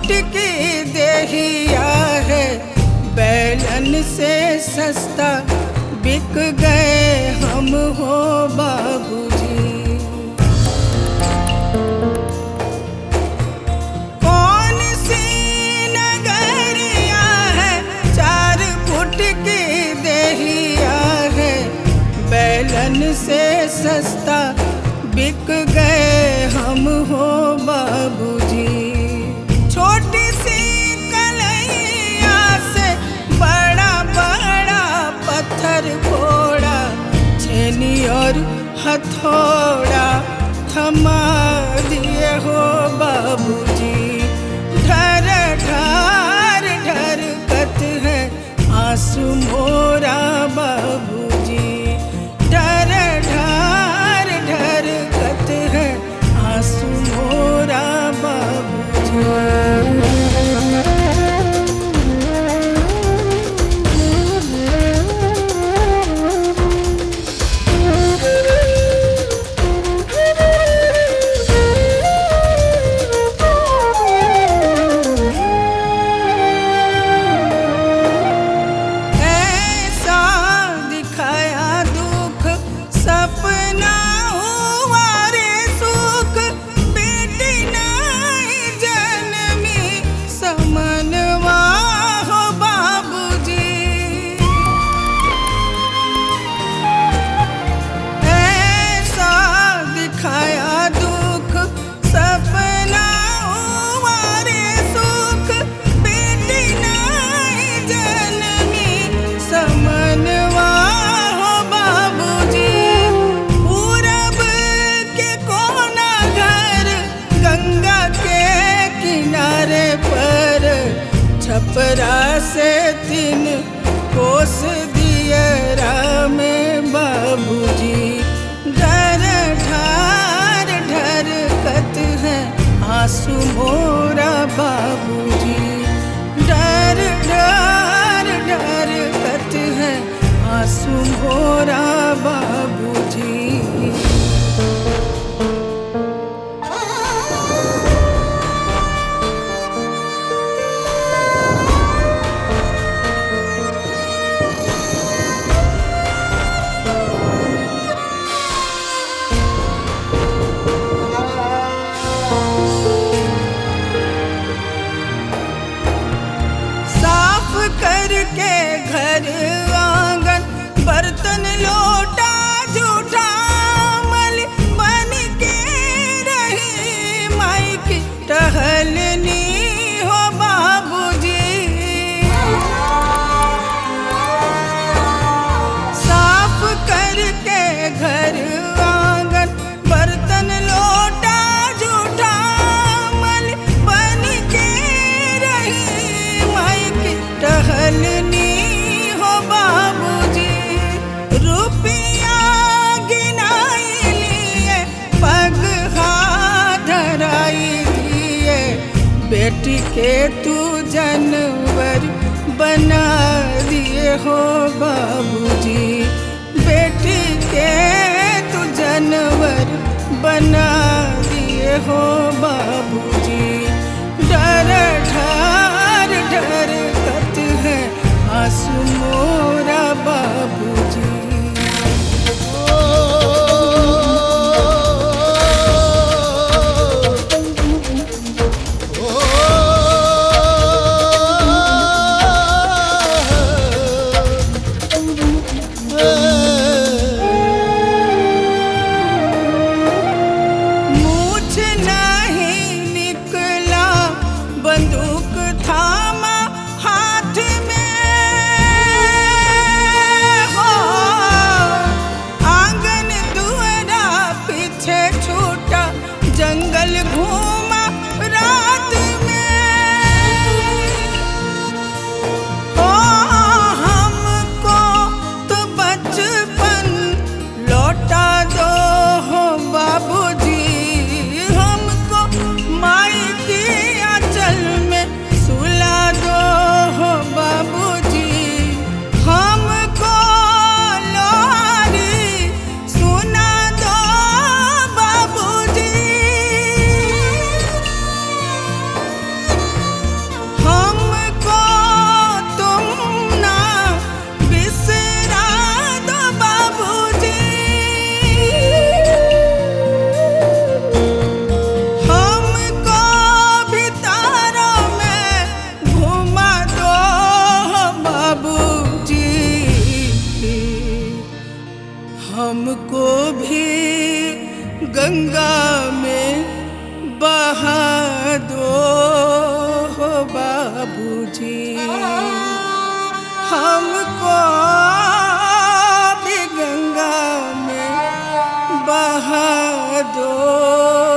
छोट की देहिया है, बैलन से सस्ता बिक गए हम हो बाबूजी। कौन सी नगरिया है, 4 फुट की देहिया है, बैलन से सस्ता बिक गए हम हो बाबूजी। छोटी सी कलैया से बड़ा बड़ा पत्थर फोड़ा, छेनी और हथौड़ा थमा दिए हो बाबूजी। ढर ढार ढरकत है आंसू मोरा बाबूजी। ढर ढार ढरकत है आंसू मोरा बाबूजी। छपरा से 3 कोस दियरा में बाबूजी। ढर ढार ढरकत है आंसू मोरा बाबूजी। ढर ढार ढरकत है आंसू मोरा बाबूजी। करके घर आंगन बर्तन लोटा जूठा मल बन के रही माई की टहलनी हो बाबूजी। साफ करके घर आंगन बर्तन लोटा जूठा मल बन के रही माई की टहलनी हो बाबूजी। रुपया गिनाई लिए पग हाथ धराई दिए, बेटी के तू जानवर बना दिए हो बाबूजी। बेटी के तू जानवर बना दिए हो बाबूजी। डर ढार ढरकत है आंसू मोरा बाबूजी। मूछ नहीं निकल गंगा में बहा दो हो बाबूजी, हमको भी गंगा में बहा दो।